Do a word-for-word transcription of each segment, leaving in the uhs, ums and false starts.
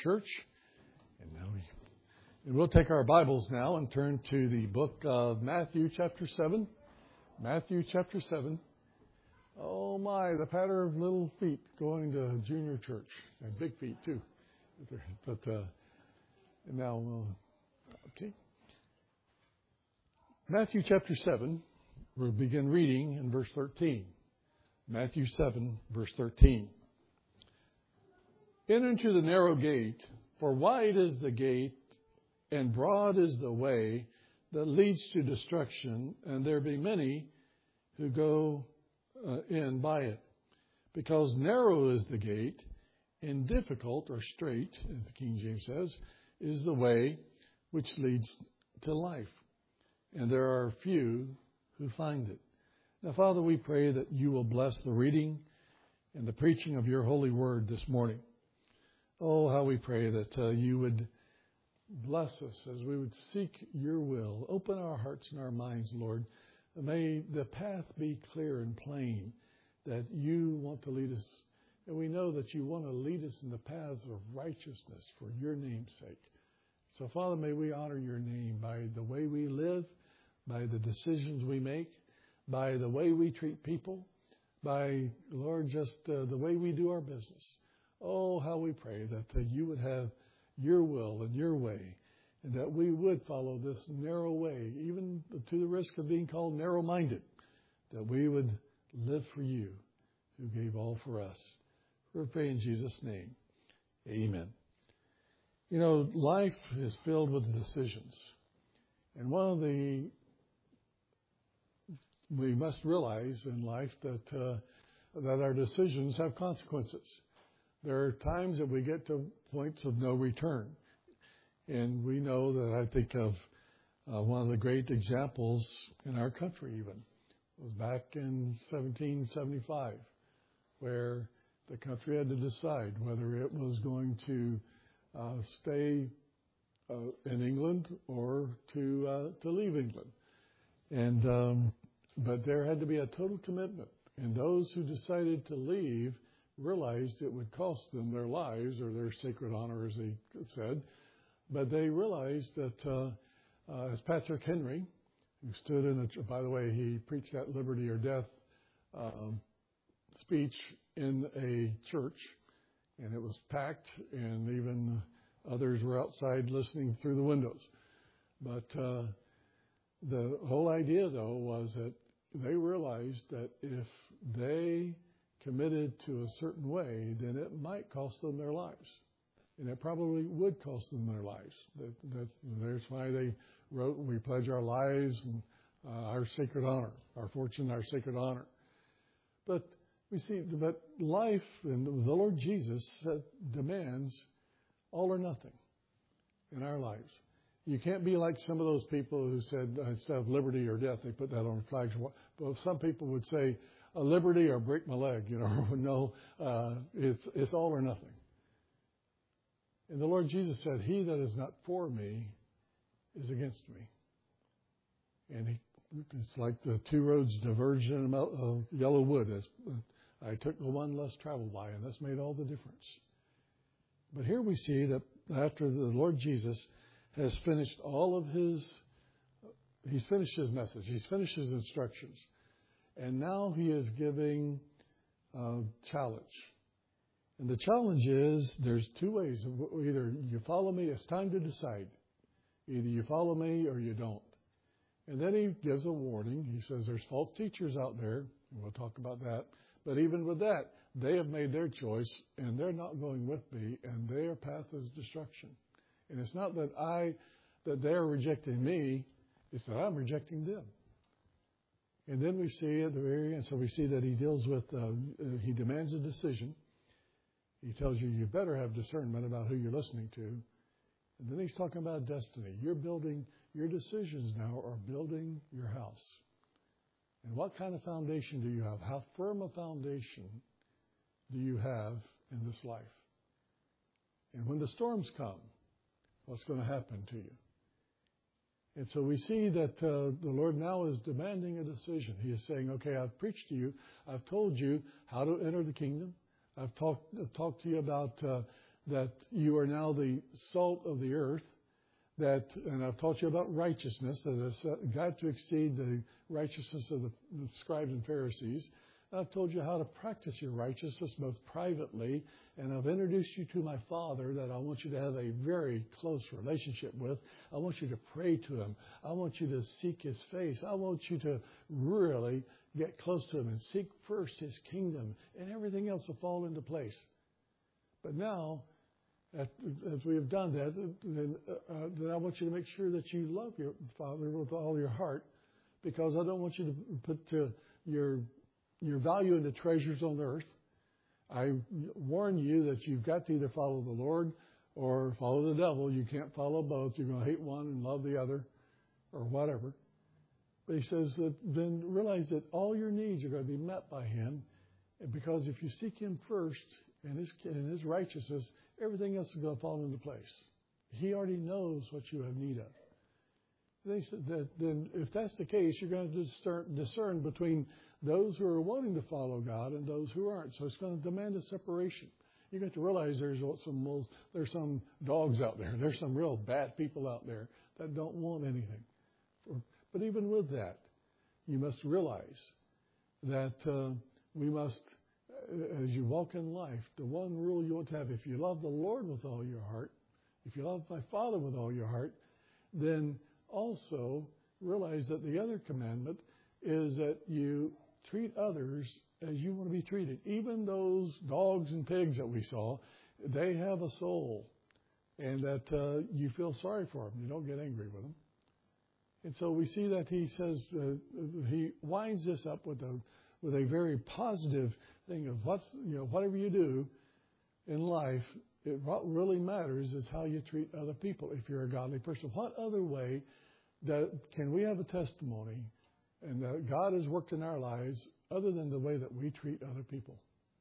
Church. And now we, and we'll take our Bibles now and turn to the book of Matthew chapter seven. Matthew chapter seven. Oh my, the patter of little feet going to junior church. And big feet too. But uh, now, uh, okay. Matthew chapter seven, we'll begin reading in verse thirteen. Matthew seven, verse thirteen. Enter into the narrow gate, for wide is the gate, and broad is the way that leads to destruction, and there be many who go uh, in by it. Because narrow is the gate, and difficult or straight, as the King James says, is the way which leads to life. And there are few who find it. Now, Father, we pray that you will bless the reading and the preaching of your holy word this morning. Oh, how we pray that uh, you would bless us as we would seek your will. Open our hearts and our minds, Lord. May the path be clear and plain that you want to lead us. And we know that you want to lead us in the paths of righteousness for your name's sake. So, Father, may we honor your name by the way we live, by the decisions we make, by the way we treat people, by, Lord, just uh, the way we do our business. Oh, how we pray that uh, you would have your will and your way, and that we would follow this narrow way, even to the risk of being called narrow-minded, that we would live for you who gave all for us. We pray in Jesus' name. Amen. You know, life is filled with decisions. And one of the, we must realize in life that uh, that our decisions have consequences. There are times that we get to points of no return. And we know that I think of uh, one of the great examples in our country even. It was back in seventeen seventy-five, where the country had to decide whether it was going to uh, stay uh, in England or to uh, to leave England. And um, but there had to be a total commitment. And those who decided to leave realized it would cost them their lives or their sacred honor, as they said. But they realized that, uh, uh, as Patrick Henry, who stood in a, by the way, he preached that liberty or death um, speech in a church, and it was packed, and even others were outside listening through the windows. But uh, the whole idea, though, was that they realized that if they committed to a certain way, then it might cost them their lives. And it probably would cost them their lives. That, that, that's why they wrote, we pledge our lives and uh, our sacred honor, our fortune, our sacred honor. But we see, but life and the Lord Jesus demands all or nothing in our lives. You can't be like some of those people who said, instead of liberty or death, they put that on flags. But some people would say, a liberty or break my leg, you know. No, uh, it's it's all or nothing. And the Lord Jesus said, he that is not for me is against me. And he, it's like the two roads diverged in a yellow wood. As I took the one less traveled by, and that's made all the difference. But here we see that after the Lord Jesus has finished all of his, he's finished his message, he's finished his instructions. And now he is giving a challenge. And the challenge is there's two ways. Either you follow me, it's time to decide. Either you follow me or you don't. And then he gives a warning. He says there's false teachers out there, and we'll talk about that. But even with that, they have made their choice, and they're not going with me, and their path is destruction. And it's not that I, that they're rejecting me, it's that I'm rejecting them. And then we see at the very end, so we see that he deals with, uh, he demands a decision. He tells you, you better have discernment about who you're listening to. And then he's talking about destiny. You're building, your decisions now are building your house. And what kind of foundation do you have? How firm a foundation do you have in this life? And when the storms come, what's going to happen to you? And so we see that uh, the Lord now is demanding a decision. He is saying, okay, I've preached to you. I've told you how to enter the kingdom. I've talked, I've talked to you about uh, that you are now the salt of the earth, that, and I've taught you about righteousness, that has got to exceed the righteousness of the, the scribes and Pharisees. I've told you how to practice your righteousness both privately, and I've introduced you to my Father that I want you to have a very close relationship with. I want you to pray to Him. I want you to seek His face. I want you to really get close to Him and seek first His kingdom, and everything else will fall into place. But now, as we have done that, then, uh, then I want you to make sure that you love your Father with all your heart, because I don't want you to put uh, your your value in the treasures on earth. I warn you that you've got to either follow the Lord or follow the devil. You can't follow both. You're going to hate one and love the other, or whatever. But he says that then realize that all your needs are going to be met by Him, because if you seek Him first and His and His righteousness, everything else is going to fall into place. He already knows what you have need of. They said that then, if that's the case, you're going to discern, discern between those who are wanting to follow God and those who aren't. So it's going to demand a separation. You got to realize there's some there's some dogs out there. There's some real bad people out there that don't want anything. But even with that, you must realize that uh, we must, as you walk in life, the one rule you want to have: if you love the Lord with all your heart, if you love my Father with all your heart, then also realize that the other commandment is that you treat others as you want to be treated. Even those dogs and pigs that we saw, they have a soul, and that uh, you feel sorry for them. You don't get angry with them. And so we see that he says, uh, he winds this up with a with a very positive thing of what's, you know, whatever you do in life, it, what really matters is how you treat other people if you're a godly person. What other way that can we have a testimony and that God has worked in our lives other than the way that we treat other people?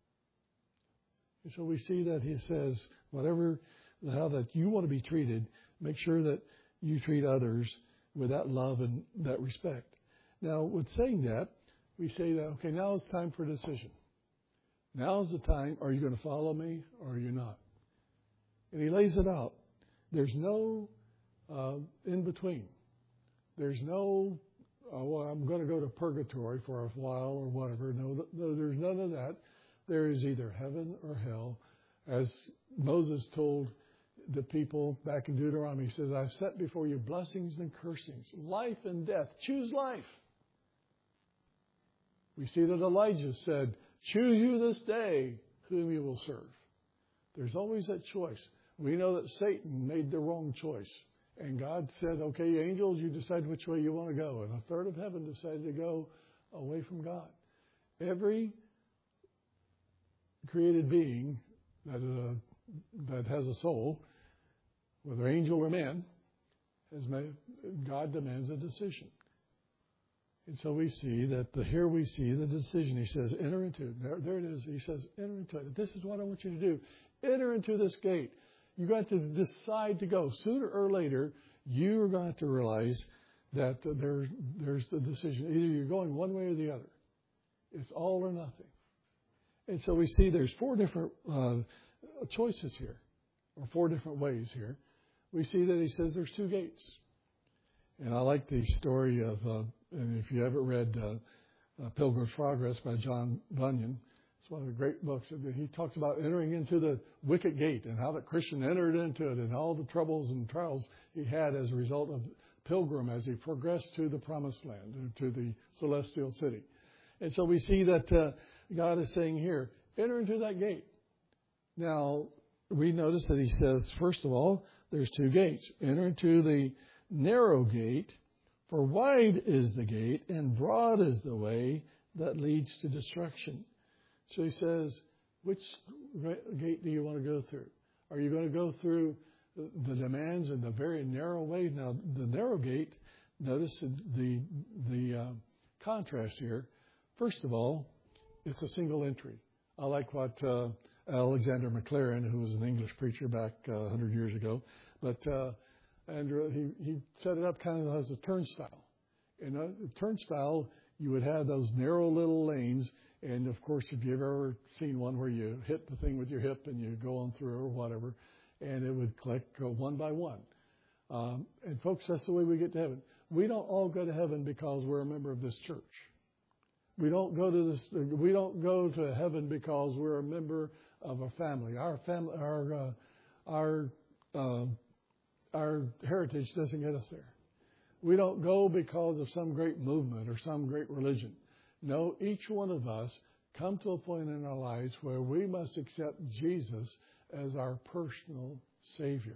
And so we see that he says, whatever, how that you want to be treated, make sure that you treat others with that love and that respect. Now, with saying that, we say that, okay, now it's time for a decision. Now is the time, are you going to follow me or are you not? And he lays it out. There's no uh, in between. There's no, oh, well, I'm going to go to purgatory for a while or whatever. No, no, there's none of that. There is either heaven or hell. As Moses told the people back in Deuteronomy, he says, I've set before you blessings and cursings, life and death. Choose life. We see that Elijah said, choose you this day whom you will serve. There's always that choice. We know that Satan made the wrong choice. And God said, okay, angels, you decide which way you want to go. And a third of heaven decided to go away from God. Every created being that, uh, that has a soul, whether angel or man, has made, God demands a decision. And so we see that the, here we see the decision. He says, enter into, there, there it is. He says, enter into it. This is what I want you to do. Enter into this gate. You got to decide to go. Sooner or later, you are going to have to realize that there, there's the decision. Either you're going one way or the other. It's all or nothing. And so we see there's four different uh, choices here, or four different ways here. We see that he says there's two gates. And I like the story of, uh, and if you haven't read uh, uh, Pilgrim's Progress by John Bunyan, it's one of the great books. He talks about entering into the wicket gate and how the Christian entered into it and all the troubles and trials he had as a result of pilgrim as he progressed to the promised land, to the celestial city. And so we see that uh, God is saying here, enter into that gate. Now, we notice that he says, first of all, there's two gates. Enter into the narrow gate, for wide is the gate and broad is the way that leads to destruction. So he says, which gate do you want to go through? Are you going to go through the demands in the very narrow way? Now, the narrow gate, notice the the uh, contrast here. First of all, it's a single entry. I like what uh, Alexander Maclaren, who was an English preacher back uh, one hundred years ago, but uh, and uh, he, he set it up kind of as a turnstile. In a turnstile, you would have those narrow little lanes, And, of course, if you've ever seen one where you hit the thing with your hip and you go on through or whatever, and it would click go one by one. Um, and, folks, that's the way we get to heaven. We don't all go to heaven because we're a member of this church. We don't go to this. We don't go to heaven because we're a member of a family. Our family, our uh, our uh, our heritage doesn't get us there. We don't go because of some great movement or some great religion. No, each one of us come to a point in our lives where we must accept Jesus as our personal Savior.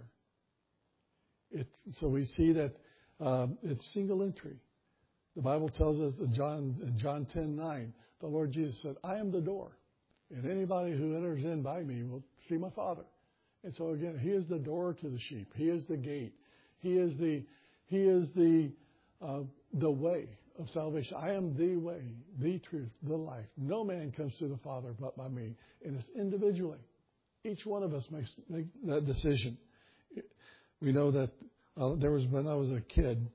It, so we see that um, it's single entry. The Bible tells us in John, in John ten nine, the Lord Jesus said, I am the door, and anybody who enters in by me will see my Father. And so again, He is the door to the sheep. He is the gate. He is the He is the uh, the way of salvation. I am the way, the truth, the life. No man comes to the Father but by me. And it's individually. Each one of us makes make that decision. We know that uh, there was when I was a kid,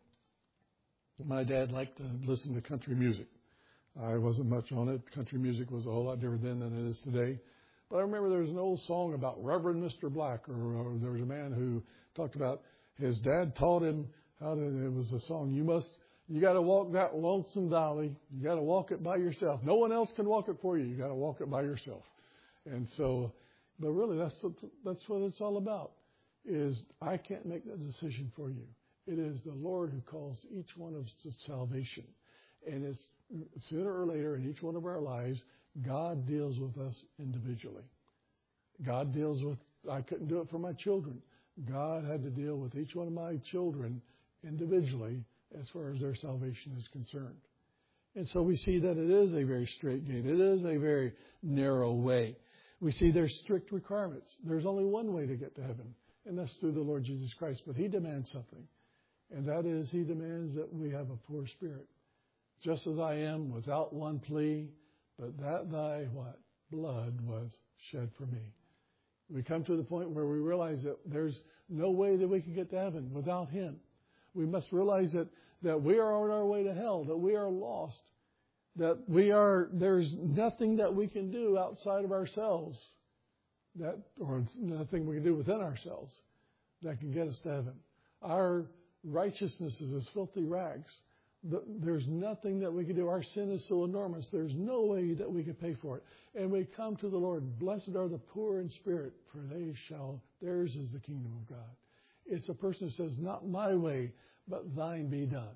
my dad liked to listen to country music. I wasn't much on it. Country music was a whole lot different then than it is today. But I remember there was an old song about Reverend Mister Black, or, or there was a man who talked about his dad taught him how to, it was a song, you must, you got to walk that lonesome valley. You got to walk it by yourself. No one else can walk it for you. You got to walk it by yourself. And so, but really that's what, that's what it's all about, is I can't make that decision for you. It is the Lord who calls each one of us to salvation. And it's sooner or later in each one of our lives, God deals with us individually. God deals with, I couldn't do it for my children. God had to deal with each one of my children individually as far as their salvation is concerned. And so we see that it is a very straight gate. It is a very narrow way. We see there's strict requirements. There's only one way to get to heaven, and that's through the Lord Jesus Christ. But He demands something, and that is He demands that we have a poor spirit. Just as I am without one plea, but that thy what? Blood was shed for me. We come to the point where we realize that there's no way that we can get to heaven without Him. We must realize that, that we are on our way to hell, that we are lost, that we are, there's nothing that we can do outside of ourselves, that, or nothing we can do within ourselves that can get us to heaven. Our righteousness is as filthy rags. There's nothing that we can do. Our sin is so enormous. There's no way that we can pay for it. And we come to the Lord. Blessed are the poor in spirit, for they shall, theirs is the kingdom of God. It's a person who says, not my way, but thine be done.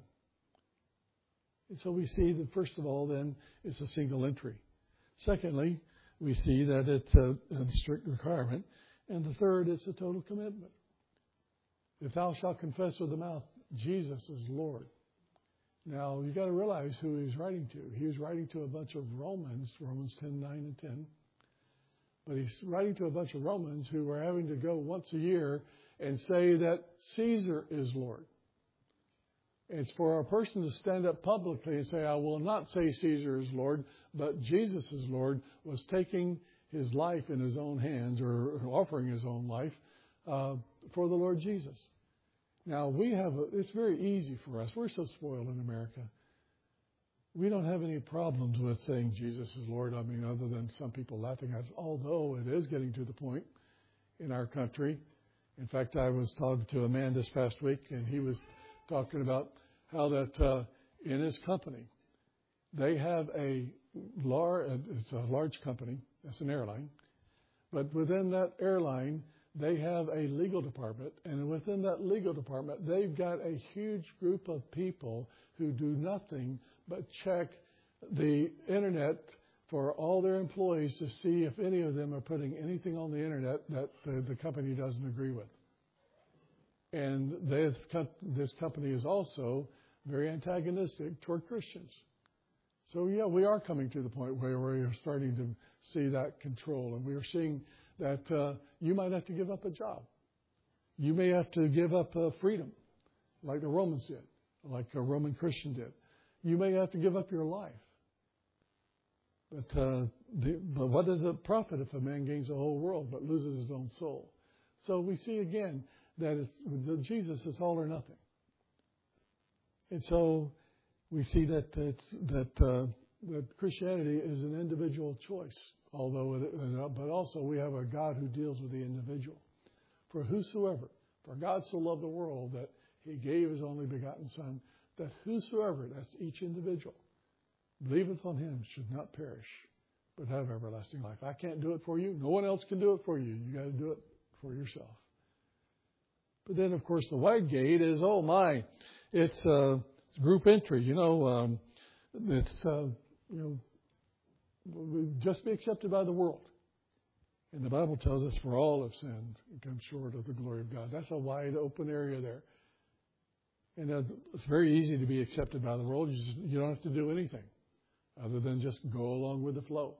And so we see that, first of all, then, it's a single entry. Secondly, we see that it's a, a strict requirement. And the third, it's a total commitment. If thou shalt confess with the mouth, Jesus is Lord. Now, you've got to realize who he's writing to. He was writing to a bunch of Romans, Romans ten, nine, and ten. But he's writing to a bunch of Romans who were having to go once a year and say that Caesar is Lord. It's for a person to stand up publicly and say, I will not say Caesar is Lord, but Jesus is Lord, was taking his life in his own hands, or offering his own life uh, for the Lord Jesus. Now, we have, a, it's very easy for us. We're so spoiled in America. We don't have any problems with saying Jesus is Lord. I mean, other than some people laughing at us, although it is getting to the point in our country. In fact, I was talking to a man this past week, and he was talking about how that uh, in his company, they have a large, it's a large company, it's an airline, but within that airline, they have a legal department, and within that legal department, they've got a huge group of people who do nothing but check the internet for all their employees to see if any of them are putting anything on the internet that the, the company doesn't agree with. And this, this company is also very antagonistic toward Christians. So, yeah, we are coming to the point where we are starting to see that control, and we are seeing that uh, you might have to give up a job. You may have to give up uh, freedom, like the Romans did, like a Roman Christian did. You may have to give up your life. But, uh, the, but what does it profit if a man gains the whole world but loses his own soul? So we see again that it's, with Jesus is all or nothing. And so we see that it's, that uh, that Christianity is an individual choice, although, it, but also we have a God who deals with the individual. For whosoever, for God so loved the world that He gave His only begotten Son, that whosoever, that's each individual, believeth on Him should not perish, but have everlasting life. I can't do it for you. No one else can do it for you. You got to do it for yourself. But then, of course, the wide gate is, oh my, it's uh, group entry. You know, um, it's uh, you know, just be accepted by the world. And the Bible tells us, for all have sinned and come short of the glory of God. That's a wide open area there. And uh, it's very easy to be accepted by the world. You, just, you don't have to do anything other than just go along with the flow.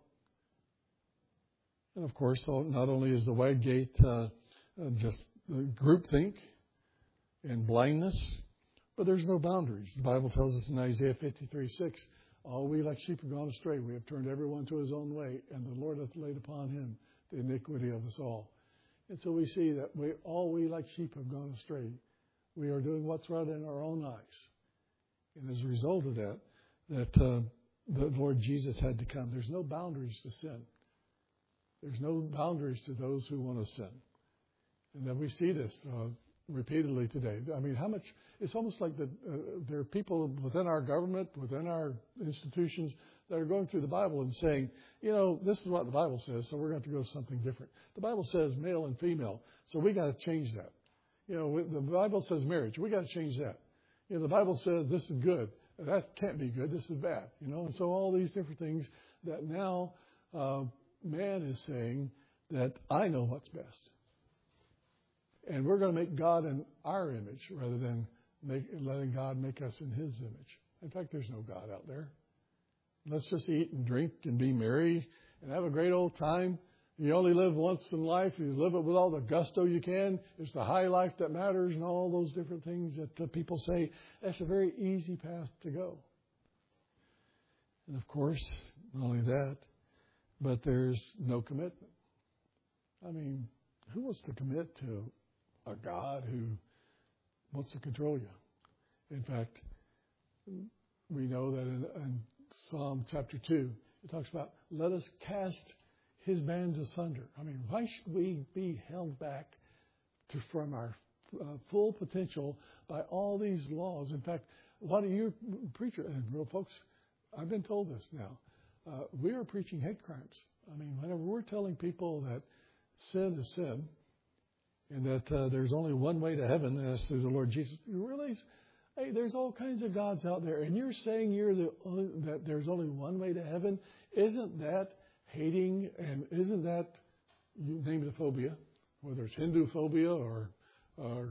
And of course, not only is the wide gate uh, just groupthink and blindness, but there's no boundaries. The Bible tells us in Isaiah fifty-three six, all we like sheep have gone astray. We have turned everyone to his own way, and the Lord hath laid upon him the iniquity of us all. And so we see that we all we like sheep have gone astray. We are doing what's right in our own eyes. And as a result of that, that uh, the Lord Jesus had to come. There's no boundaries to sin. There's no boundaries to those who want to sin. And then we see this uh, repeatedly today. I mean, how much, it's almost like the, uh, there are people within our government, within our institutions, that are going through the Bible and saying, you know, this is what the Bible says, so we're going to have to go something different. The Bible says male and female, so we got to change that. You know, the Bible says marriage, we got to change that. You know, the Bible says this is good, that can't be good, this is bad. You know, and so all these different things that now uh, man is saying that I know what's best. And we're going to make God in our image rather than make, letting God make us in His image. In fact, there's no God out there. Let's just eat and drink and be merry and have a great old time. You only live once in life. You live it with all the gusto you can. It's the high life that matters and all those different things that uh, people say. That's a very easy path to go. And of course, not only that, but there's no commitment. I mean, who wants to commit to a God who wants to control you? In fact, we know that in, in Psalm chapter two, it talks about, let us cast His bands asunder. I mean, why should we be held back to, from our uh, full potential by all these laws? In fact, what do you, preacher, and real folks, I've been told this now, uh, we are preaching hate crimes. I mean, whenever we're telling people that sin is sin, and that uh, there's only one way to heaven, and that's through the Lord Jesus, you realize, hey, there's all kinds of gods out there, and you're saying you're the only, that there's only one way to heaven? Isn't that hating, and isn't that, you name it, a phobia, whether it's Hindu phobia or, or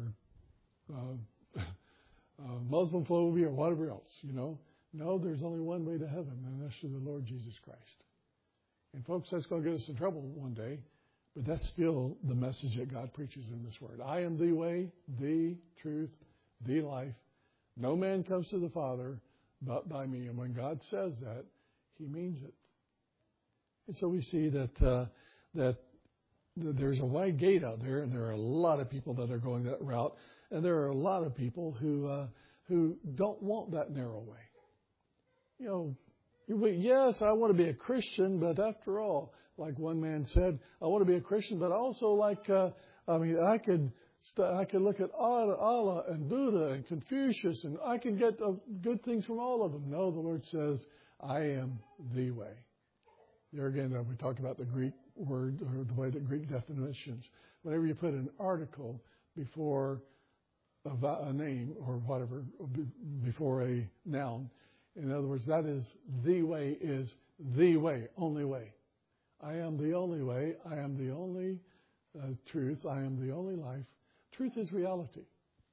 uh, uh, Muslim phobia or whatever else, you know? No, there's only one way to heaven, and that's through the Lord Jesus Christ. And folks, that's going to get us in trouble one day, but that's still the message that God preaches in this word. I am the way, the truth, the life. No man comes to the Father but by me. And when God says that, He means it. And so we see that uh, that there's a wide gate out there, and there are a lot of people that are going that route, and there are a lot of people who uh, who don't want that narrow way. You know, yes, I want to be a Christian, but after all, like one man said, I want to be a Christian, but also like uh, I mean, I could I could look at Allah and Buddha and Confucius, and I can get uh, good things from all of them. No, the Lord says, I am the way. There again, we talked about the Greek word, or the way the Greek definitions. Whenever you put an article before a, a name or whatever, before a noun, in other words, that is the way is the way, only way. I am the only way. I am the only uh, truth. I am the only life. Truth is reality.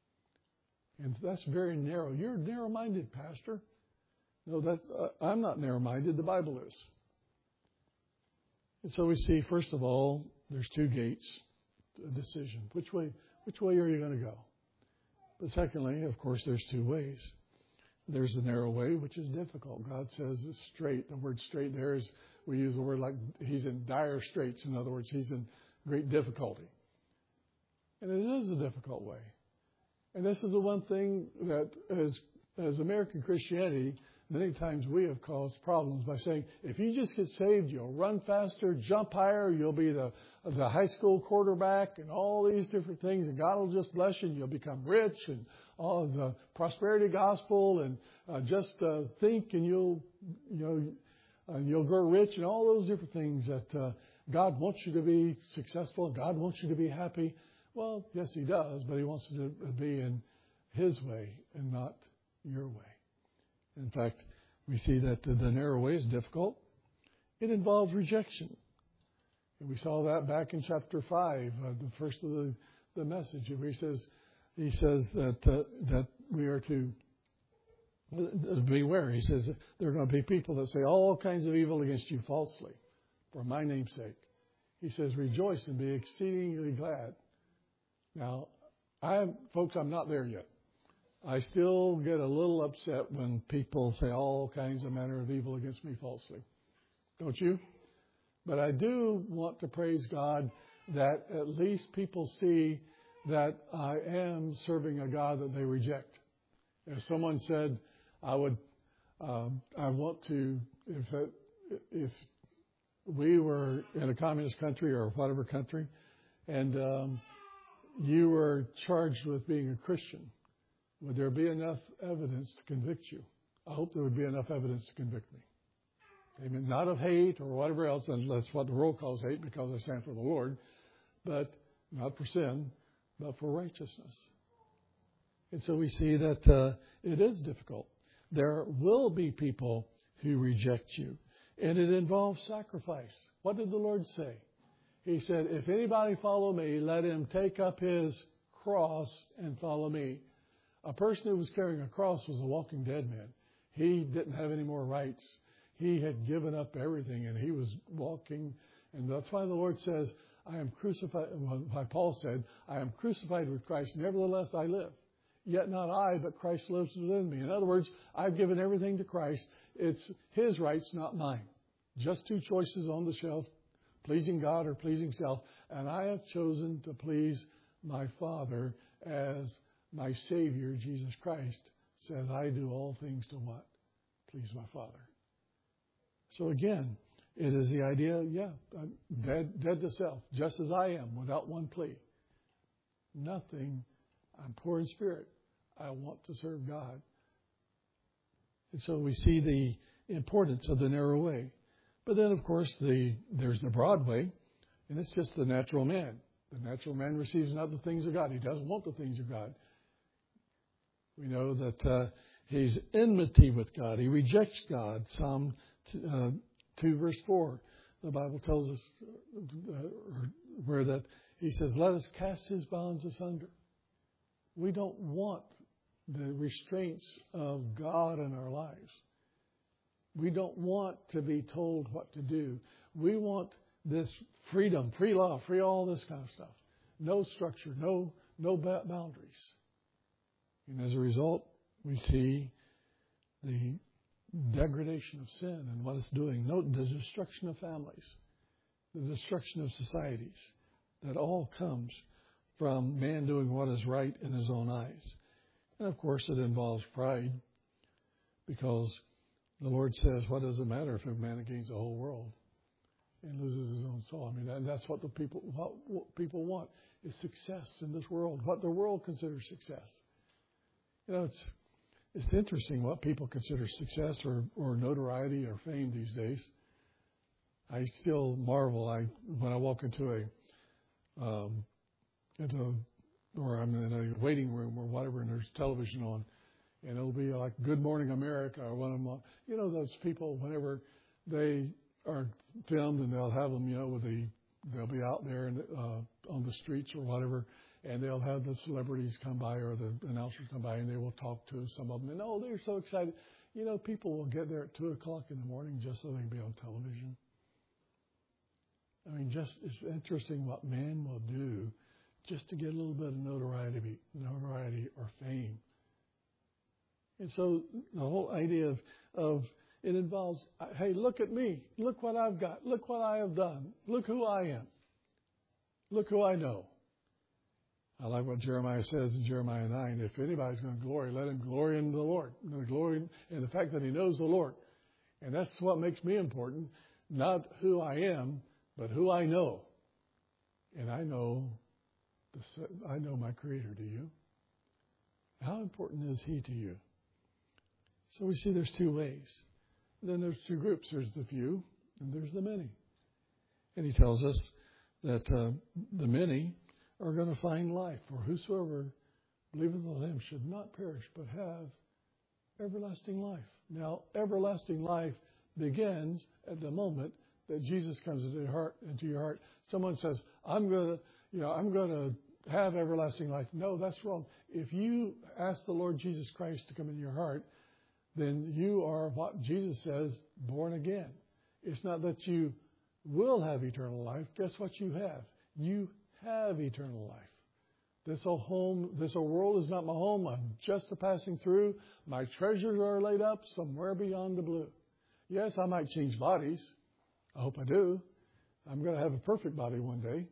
And that's very narrow. You're narrow-minded, Pastor. No, that uh, I'm not narrow-minded. The Bible is. And so we see, first of all, there's two gates, a decision. Which way, which way are you going to go? But secondly, of course, there's two ways. There's the narrow way, which is difficult. God says it's straight. The word straight there is, we use the word like He's in dire straits. In other words, He's in great difficulty. And it is a difficult way. And this is the one thing that as, as American Christianity, many times we have caused problems by saying, if you just get saved, you'll run faster, jump higher, you'll be the, the high school quarterback and all these different things, and God will just bless you, and you'll become rich, and all of the prosperity gospel, and uh, just uh, think, and you'll, you know, uh, you'll grow rich, and all those different things that uh, God wants you to be successful, God wants you to be happy. Well, yes, He does, but He wants you to be in His way and not your way. In fact, we see that the narrow way is difficult. It involves rejection. And we saw that back in chapter five, uh, the first of the, the message. Where he says, he says that uh, that we are to uh, beware. He says there are going to be people that say all kinds of evil against you falsely for my name's sake. He says, rejoice and be exceedingly glad. Now, I folks, I'm not there yet. I still get a little upset when people say all kinds of manner of evil against me falsely. Don't you? But I do want to praise God that at least people see that I am serving a God that they reject. If someone said, I would, um, I want to, if if we were in a communist country or whatever country, and um, you were charged with being a Christian, would there be enough evidence to convict you? I hope there would be enough evidence to convict me. Amen. Not of hate or whatever else, and that's what the world calls hate because I stand for the Lord, but not for sin, but for righteousness. And so we see that uh, it is difficult. There will be people who reject you, and it involves sacrifice. What did the Lord say? He said, if anybody follow me, let him take up his cross and follow me. A person who was carrying a cross was a walking dead man. He didn't have any more rights. He had given up everything, and he was walking. And that's why the Lord says, I am crucified, why Paul said, I am crucified with Christ. Nevertheless, I live. Yet not I, but Christ lives within me. In other words, I've given everything to Christ. It's His rights, not mine. Just two choices on the shelf, pleasing God or pleasing self. And I have chosen to please my Father as my Savior, Jesus Christ, says, I do all things to what? Please my Father. So again, it is the idea, yeah, I'm dead, dead to self, just as I am, without one plea. Nothing. I'm poor in spirit. I want to serve God. And so we see the importance of the narrow way. But then, of course, the there's the broad way, and it's just the natural man. The natural man receives not the things of God. He doesn't want the things of God. We know that uh, he's enmity with God. He rejects God. Psalm uh, two, verse four. The Bible tells us uh, where that he says, let us cast his bonds asunder. We don't want the restraints of God in our lives. We don't want to be told what to do. We want this freedom, free law, free all this kind of stuff. No structure, no no boundaries. And as a result, we see the degradation of sin and what it's doing. Note the destruction of families, the destruction of societies. That all comes from man doing what is right in his own eyes. And of course, it involves pride, because the Lord says, what does it matter if a man gains the whole world and loses his own soul? I mean, that, that's what the people what, what people want is success in this world, what the world considers success. You know, it's it's interesting what people consider success or, or notoriety or fame these days. I still marvel. I when I walk into a um, into or I'm in a waiting room or whatever, and there's television on, and it'll be like Good Morning America or one of them. You know, those people, whenever they are filmed, and they'll have them, you know, with the they'll be out there and uh, on the streets or whatever. And they'll have the celebrities come by or the announcers come by, and they will talk to some of them. And, oh, they're so excited. You know, people will get there at two o'clock in the morning just so they can be on television. I mean, just it's interesting what man will do just to get a little bit of notoriety, notoriety or fame. And so the whole idea of, of it involves, hey, look at me. Look what I've got. Look what I have done. Look who I am. Look who I know. I like what Jeremiah says in Jeremiah nine. If anybody's going to glory, let him glory in the Lord. Glory in the fact that he knows the Lord. And that's what makes me important. Not who I am, but who I know. And I know, the, I know my Creator. Do you? How important is he to you? So we see there's two ways. Then there's two groups. There's the few and there's the many. And he tells us that uh, the many are going to find life. For whosoever believeth on him should not perish, but have everlasting life. Now, everlasting life begins at the moment that Jesus comes into your heart. Into your heart. Someone says, "I'm going to, you know, I'm going to have everlasting life." No, that's wrong. If you ask the Lord Jesus Christ to come into your heart, then you are what Jesus says, born again. It's not that you will have eternal life. Guess what you have? You have eternal life. This old home, this old world is not my home. I'm just a passing through. My treasures are laid up somewhere beyond the blue. Yes, I might change bodies. I hope I do. I'm going to have a perfect body one day.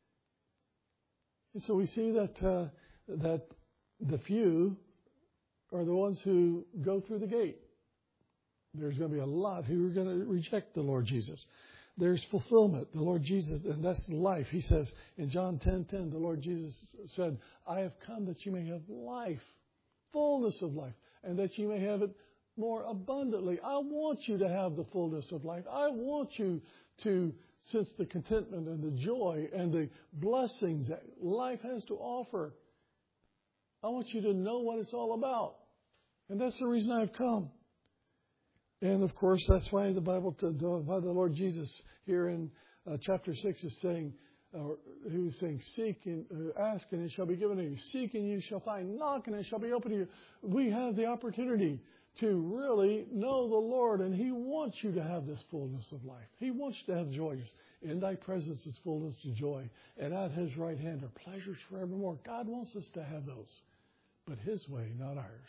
And so we see that uh, that the few are the ones who go through the gate. There's going to be a lot who are going to reject the Lord Jesus. There's fulfillment. The Lord Jesus, and that's life. He says in John ten ten, the Lord Jesus said, "I have come that you may have life, fullness of life, and that you may have it more abundantly." I want you to have the fullness of life. I want you to sense the contentment and the joy and the blessings that life has to offer. I want you to know what it's all about. And that's the reason I've come. And, of course, that's why the Bible, why the Lord Jesus here in uh, chapter six is saying, uh, he was saying, seek and uh, ask and it shall be given to you. Seek and you shall find. Knock and it shall be open to you. We have the opportunity to really know the Lord, and he wants you to have this fullness of life. He wants you to have joy. In thy presence is fullness of joy, and at his right hand are pleasures forevermore. God wants us to have those, but his way, not ours.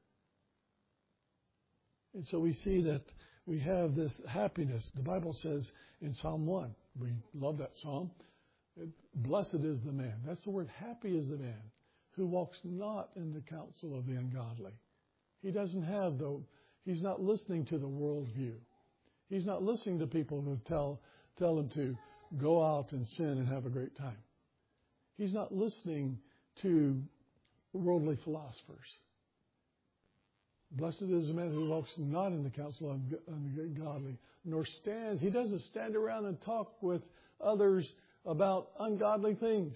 And so we see that we have this happiness. The Bible says in Psalm one, we love that psalm, blessed is the man. That's the word, happy is the man who walks not in the counsel of the ungodly. He doesn't have the, he's not listening to the world view. He's not listening to people who tell, tell him to go out and sin and have a great time. He's not listening to worldly philosophers. Blessed is the man who walks not in the counsel of the ungodly, nor stands. He doesn't stand around and talk with others about ungodly things.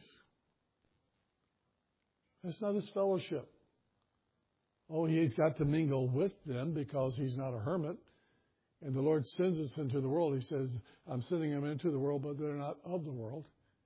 That's not his fellowship. Oh, he's got to mingle with them because he's not a hermit. And the Lord sends us into the world. He says, I'm sending them into the world, but they're not of the world.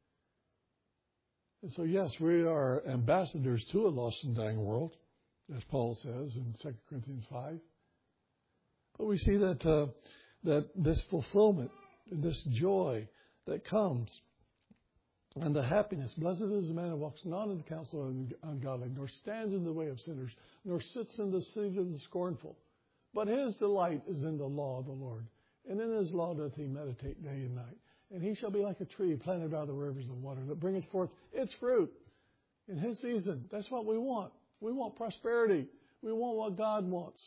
And so, yes, we are ambassadors to a lost and dying world, as Paul says in Second Corinthians five. But we see that uh, that this fulfillment, this joy that comes, and the happiness. Blessed is the man who walks not in the counsel of the ungodly, nor stands in the way of sinners, nor sits in the seat of the scornful. But his delight is in the law of the Lord, and in his law doth he meditate day and night. And he shall be like a tree planted by the rivers of water, that bringeth forth its fruit in his season. That's what we want. We want prosperity. We want what God wants.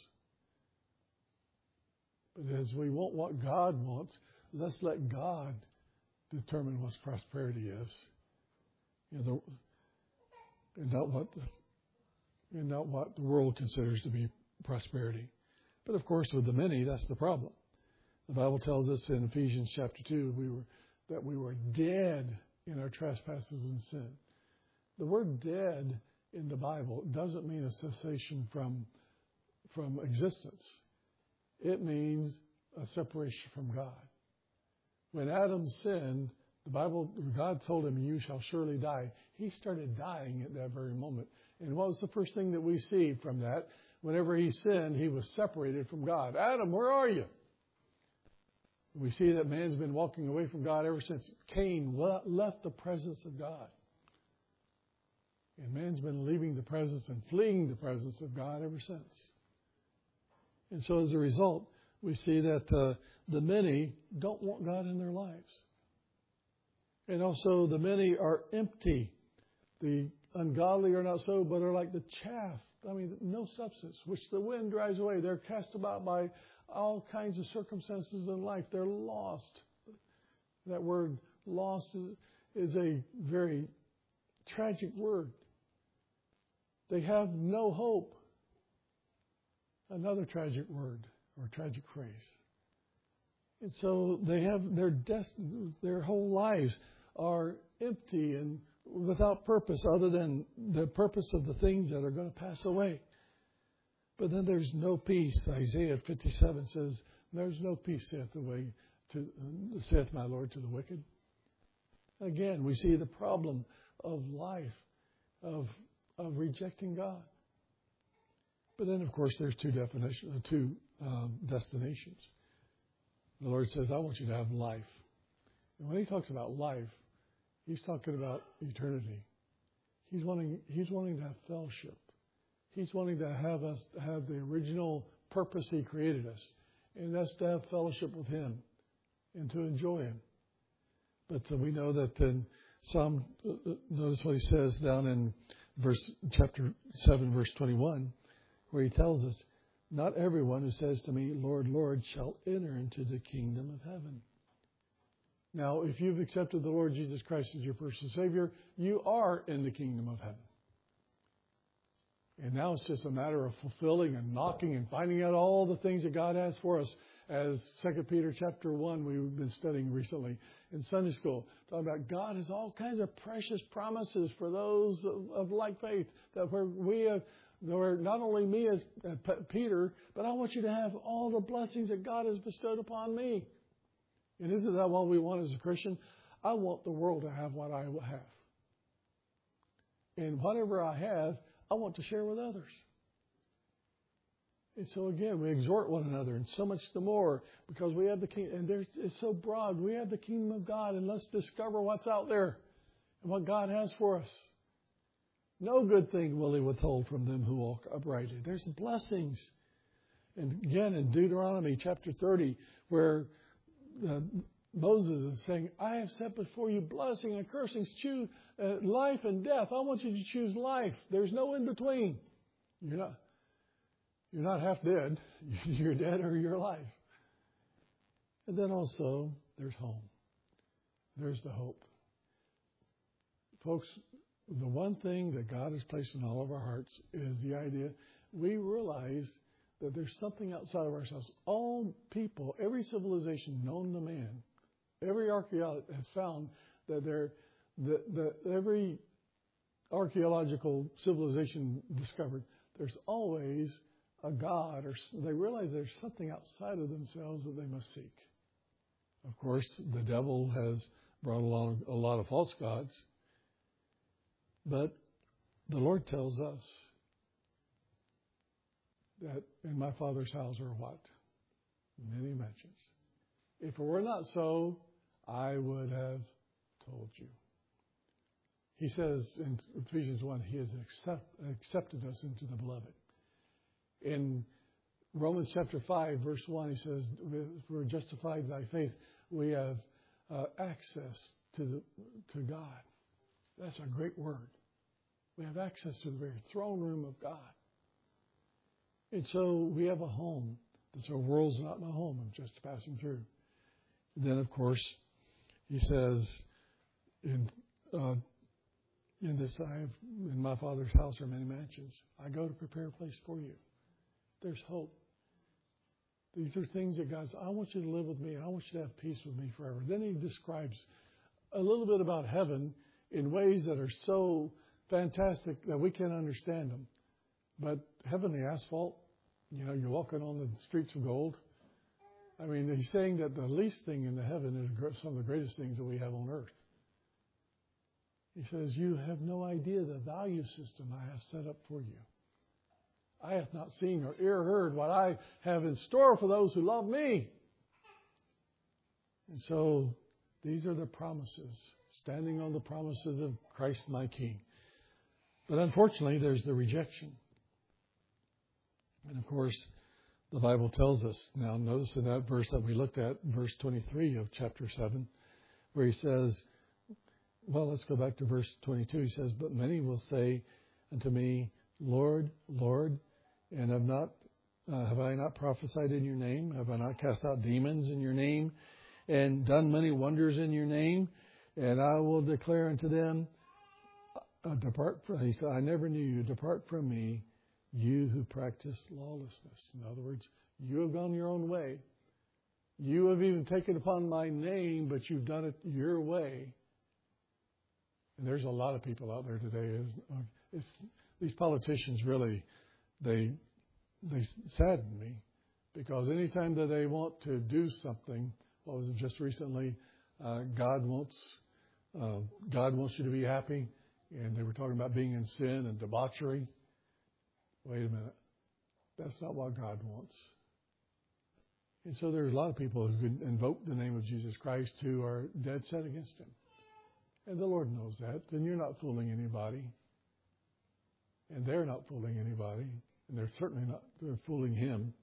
But as we want what God wants, let's let God determine what prosperity is. You know, the, and not what the, and not what the world considers to be prosperity. But of course, with the many, that's the problem. The Bible tells us in Ephesians chapter two we were, that we were dead in our trespasses and sin. The word dead in the Bible doesn't mean a cessation from, from existence. It means a separation from God. When Adam sinned, the Bible, God told him, you shall surely die. He started dying at that very moment. And what was the first thing that we see from that? Whenever he sinned, he was separated from God. Adam, where are you? We see that man's been walking away from God ever since Cain left the presence of God. And man's been leaving the presence and fleeing the presence of God ever since. And so as a result, we see that uh, the many don't want God in their lives. And also the many are empty. The ungodly are not so, but are like the chaff. I mean, no substance, which the wind drives away. They're cast about by all kinds of circumstances in life. They're lost. That word lost is, is a very tragic word. They have no hope. Another tragic word or tragic phrase. And so they have their dest- their whole lives are empty and without purpose other than the purpose of the things that are going to pass away. But then there's no peace. Isaiah fifty-seven says, "There's no peace, saith the way to saith my Lord to the wicked." Again, we see the problem of life, of of rejecting God. But then, of course, there's two definitions, two um, destinations. The Lord says, "I want you to have life." And when He talks about life, He's talking about eternity. He's wanting He's wanting to have fellowship. He's wanting to have us have the original purpose He created us, and that's to have fellowship with Him and to enjoy Him. But uh, we know that in Psalm, uh, notice what He says down in verse chapter seven, verse twenty-one, where He tells us, "Not everyone who says to me, 'Lord, Lord,' shall enter into the kingdom of heaven." Now, if you've accepted the Lord Jesus Christ as your personal Savior, you are in the kingdom of heaven. And now it's just a matter of fulfilling and knocking and finding out all the things that God has for us. As Second Peter chapter one, we've been studying recently in Sunday school, talking about God has all kinds of precious promises for those of, of like faith. That where we have, where not only me as uh, Peter, but I want you to have all the blessings that God has bestowed upon me. And isn't that what we want as a Christian? I want the world to have what I have. And whatever I have, I want to share with others. And so again, we exhort one another, and so much the more, because we have the kingdom, and there's, it's so broad. We have the kingdom of God, and let's discover what's out there and what God has for us. No good thing will He withhold from them who walk uprightly. There's blessings. And again, in Deuteronomy chapter thirty, where uh, Moses is saying, "I have set before you blessing and cursing, choose uh, life and death." I want you to choose life. There's no in between. You're not, you're not half dead. You're dead or you're alive. And then also, there's home. There's the hope. Folks, the one thing that God has placed in all of our hearts is the idea we realize that there's something outside of ourselves. All people, every civilization known to man, every archaeologist has found that there, the, the, every archaeological civilization discovered, there's always a God, or they realize there's something outside of themselves that they must seek. Of course, the devil has brought along a lot of false gods, but the Lord tells us that in my Father's house are what? Many mansions. If it were not so, I would have told you. He says in Ephesians one, He has accept, accepted us into the beloved. In Romans chapter five, verse one, He says, we're justified by faith. We have uh, access to the, to God. That's a great word. We have access to the very throne room of God. And so we have a home. This world's not my home. I'm just passing through. And then, of course, He says, in uh, in this, I have in my Father's house are many mansions. I go to prepare a place for you. There's hope. These are things that God says, I want you to live with me. I want you to have peace with me forever. Then He describes a little bit about heaven in ways that are so fantastic that we can't understand them. But heavenly asphalt, you know, you're walking on the streets of gold. I mean, He's saying that the least thing in the heaven is some of the greatest things that we have on earth. He says, you have no idea the value system I have set up for you. I have not seen or ear heard what I have in store for those who love me. And so these are the promises, standing on the promises of Christ my King. But unfortunately, there's the rejection. And of course, the Bible tells us, now notice in that verse that we looked at, verse twenty-three of chapter seven, where He says, well, let's go back to verse twenty-two. He says, but many will say unto me, Lord, Lord, and have not uh, have I not prophesied in your name? Have I not cast out demons in your name, and done many wonders in your name? And I will declare unto them, uh, depart from he said, I never knew you. Depart from me, you who practice lawlessness. In other words, you have gone your own way. You have even taken upon my name, but you've done it your way. And there's a lot of people out there today. It's, these politicians really, they they sadden me, because anytime that they want to do something, what was it just recently? Uh, God wants uh, God wants you to be happy, and they were talking about being in sin and debauchery. Wait a minute, that's not what God wants. And so there's a lot of people who can invoke the name of Jesus Christ who are dead set against Him. And the Lord knows that. And you're not fooling anybody. And they're not fooling anybody. And they're certainly not they're fooling Him.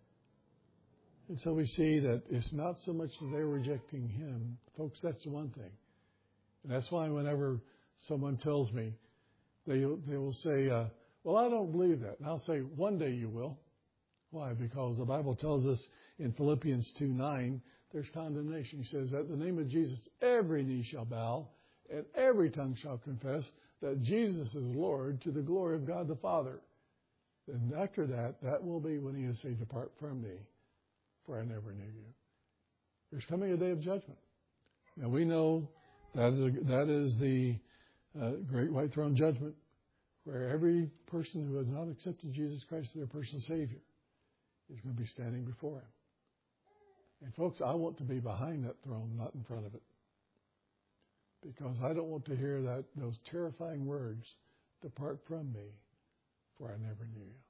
And so we see that it's not so much that they're rejecting Him. Folks, that's the one thing. And that's why whenever someone tells me, they, they will say, uh, well, I don't believe that. And I'll say, one day you will. Why? Because the Bible tells us in Philippians two nine, there's condemnation. He says, at the name of Jesus, every knee shall bow and every tongue shall confess that Jesus is Lord, to the glory of God the Father. And after that, that will be when He will say, depart from me, for I never knew you. There's coming a day of judgment. Now we know that is, a, that is the uh, great white throne judgment, where every person who has not accepted Jesus Christ as their personal Savior is going to be standing before Him. And folks, I want to be behind that throne, not in front of it. Because I don't want to hear that those terrifying words, depart from me, for I never knew you.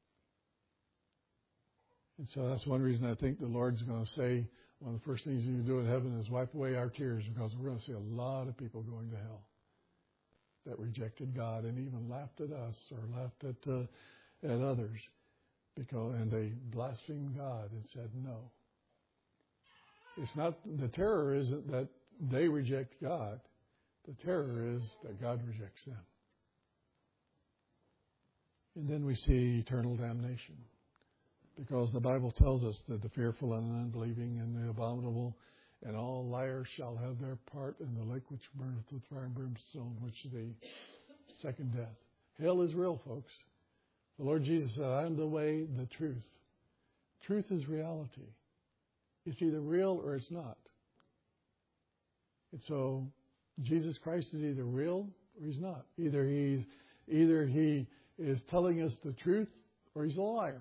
And so that's one reason I think the Lord's going to say, one of the first things you do in heaven is wipe away our tears, because we're going to see a lot of people going to hell that rejected God and even laughed at us or laughed at uh, at others, because and they blasphemed God and said no. It's not, the terror isn't that they reject God. The terror is that God rejects them. And then we see eternal damnation, because the Bible tells us that the fearful and the unbelieving and the abominable and all liars shall have their part in the lake which burneth with fire and brimstone, which is the second death. Hell is real, folks. The Lord Jesus said, I am the way, the truth. Truth is reality. It's either real or it's not. And so Jesus Christ is either real or He's not. Either He's either He is telling us the truth or He's a liar.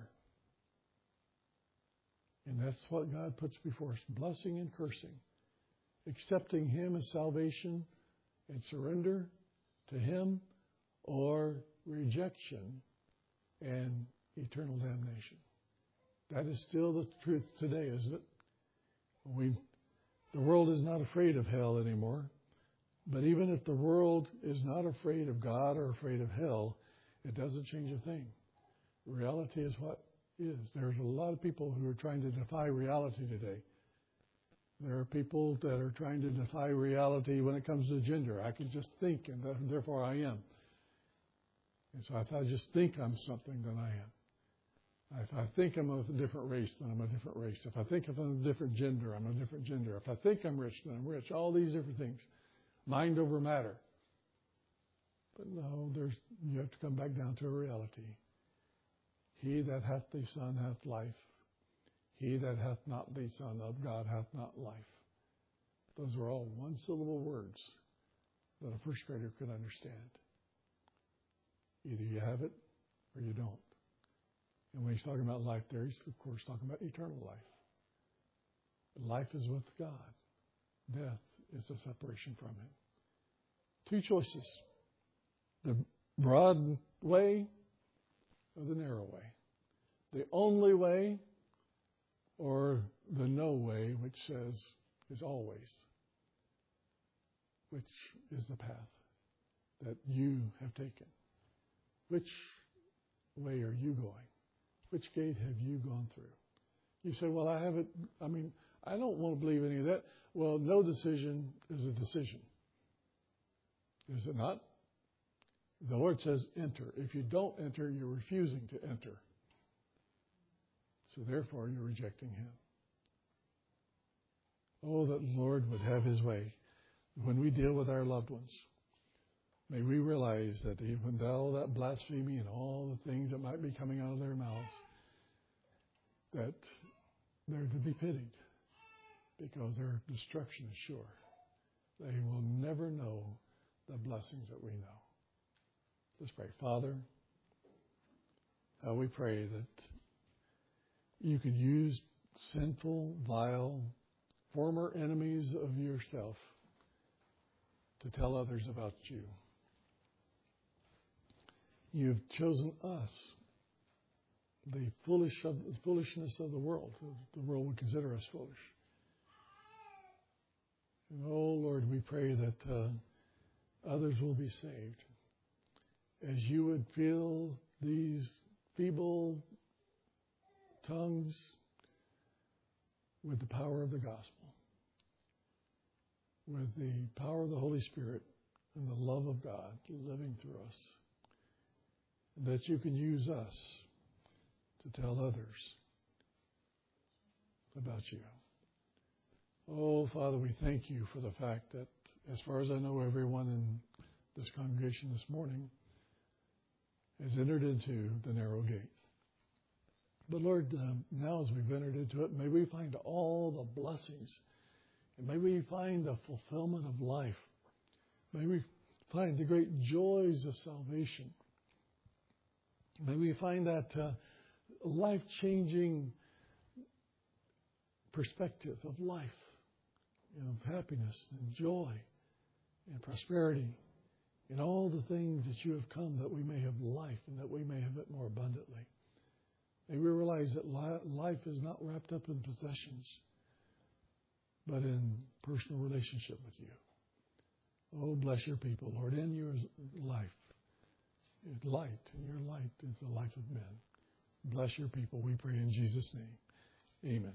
And that's what God puts before us, blessing and cursing. Accepting Him as salvation and surrender to Him, or rejection and eternal damnation. That is still the truth today, isn't it? We, the world is not afraid of hell anymore. But even if the world is not afraid of God or afraid of hell, it doesn't change a thing. Reality is what is. There's a lot of people who are trying to defy reality today. There are people that are trying to defy reality when it comes to gender. I can just think, and therefore I am. And so if I just think I'm something, then I am. If I think I'm of a different race, then I'm a different race. If I think I'm a different gender, I'm a different gender. If I think I'm rich, then I'm rich. All these different things. Mind over matter. But no, there's you have to come back down to a reality. He that hath the Son hath life. He that hath not the Son of God hath not life. Those are all one-syllable words that a first grader could understand. Either you have it or you don't. And when he's talking about life there, he's, of course, talking about eternal life. Life is with God. Death is a separation from Him. Two choices. The broad way or the narrow way. The only way or the no way, which says is always. Which is the path that you have taken. Which way are you going? Which gate have you gone through? You say, well, I haven't, I mean, I don't want to believe any of that. Well, no decision is a decision. Is it not? The Lord says, enter. If you don't enter, you're refusing to enter. So therefore, you're rejecting Him. Oh, that the Lord would have His way. When we deal with our loved ones, may we realize that even all that blasphemy and all the things that might be coming out of their mouths, that they're to be pitied because their destruction is sure. They will never know the blessings that we know. Let's pray. Father, uh, we pray that you could use sinful, vile, former enemies of yourself to tell others about you. You've chosen us, the foolish of, the foolishness of the world. The world would consider us foolish. And oh, Lord, we pray that uh, others will be saved as you would fill these feeble tongues with the power of the gospel, with the power of the Holy Spirit and the love of God living through us, and that you can use us to tell others about you. Oh, Father, we thank you for the fact that, as far as I know, everyone in this congregation this morning has entered into the narrow gate. But Lord, um, now as we've entered into it, may we find all the blessings, and may we find the fulfillment of life. May we find the great joys of salvation. May we find that uh, life-changing perspective of life, you know, of happiness and joy and prosperity and all the things that you have come that we may have life and that we may have it more abundantly. May we realize that life is not wrapped up in possessions, but in personal relationship with you. Oh, bless your people, Lord, in your life. Light, and your light is the life of men. Bless your people, we pray in Jesus' name. Amen.